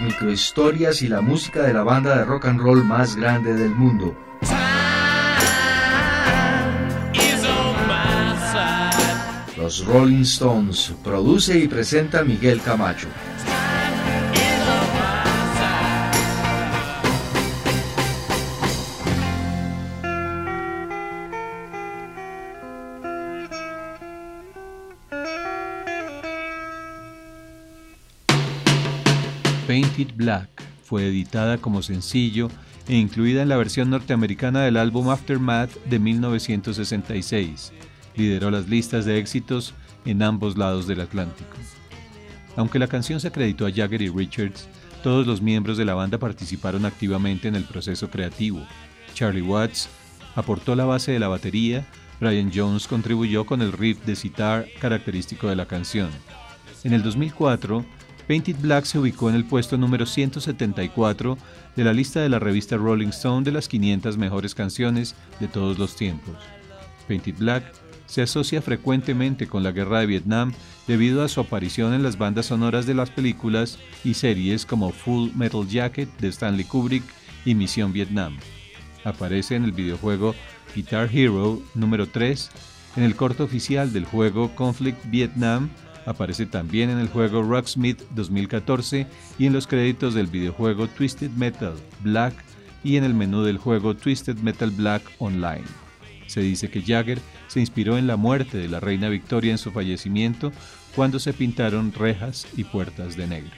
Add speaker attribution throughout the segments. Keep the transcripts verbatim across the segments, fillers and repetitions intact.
Speaker 1: microhistorias y la música de la banda de rock and roll más grande del mundo. Los Rolling Stones, produce y presenta Miguel Camacho.
Speaker 2: Painted Black fue editada como sencillo e incluida en la versión norteamericana del álbum Aftermath de mil novecientos sesenta y seis. Lideró las listas de éxitos en ambos lados del Atlántico. Aunque la canción se acreditó a Jagger y Richards, todos los miembros de la banda participaron activamente en el proceso creativo. Charlie Watts aportó la base de la batería, Brian Jones contribuyó con el riff de sitar característico de la canción. En el dos mil cuatro, Painted Black se ubicó en el puesto número ciento setenta y cuatro de la lista de la revista Rolling Stone de las quinientas mejores canciones de todos los tiempos. Painted Black se asocia frecuentemente con la guerra de Vietnam debido a su aparición en las bandas sonoras de las películas y series como Full Metal Jacket de Stanley Kubrick y Misión Vietnam. Aparece en el videojuego Guitar Hero número tres, en el corto oficial del juego Conflict Vietnam, aparece también en el juego Rocksmith dos mil catorce y en los créditos del videojuego Twisted Metal Black y en el menú del juego Twisted Metal Black Online. Se dice que Jagger se inspiró en la muerte de la reina Victoria en su fallecimiento cuando se pintaron rejas y puertas de negro.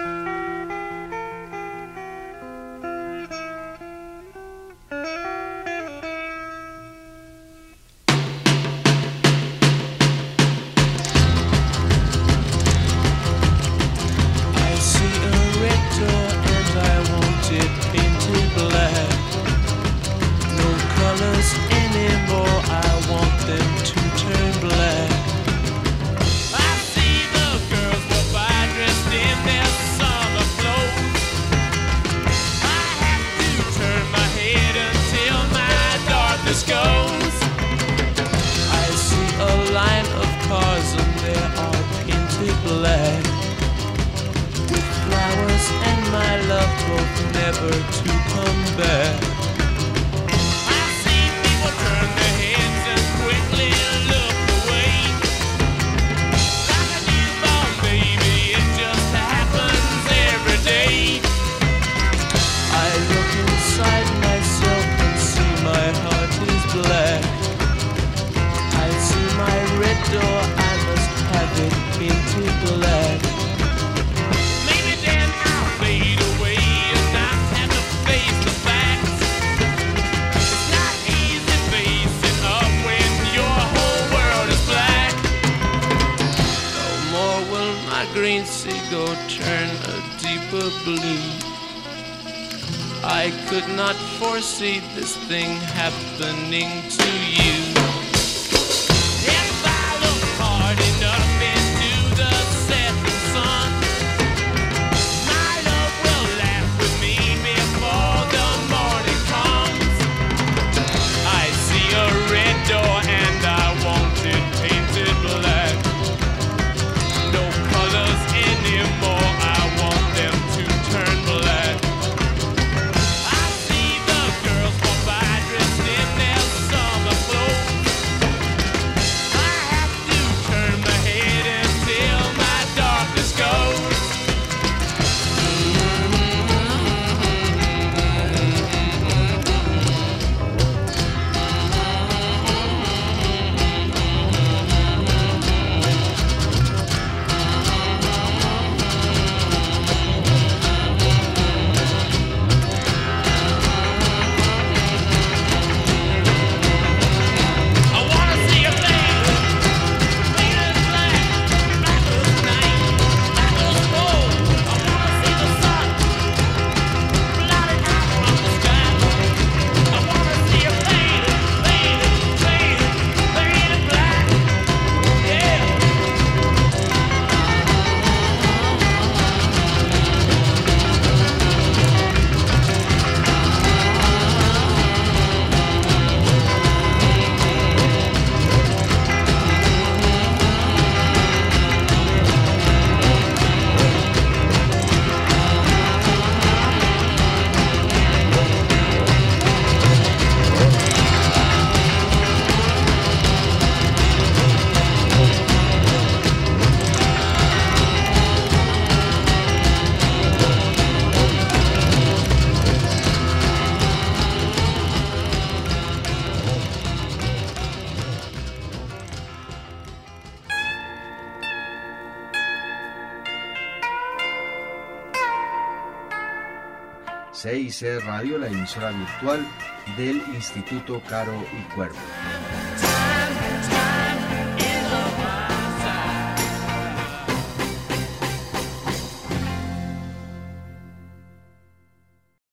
Speaker 3: I could not foresee this thing happening to you. If I look hard enough into the setting sun, my love will laugh with me before the morning comes. I see a red door and I want it painted black. No colors anymore, I want them to turn black. I see the girls walk by dressed in their summer clothes.
Speaker 1: C I C Radio, la emisora virtual del Instituto Caro y Cuervo.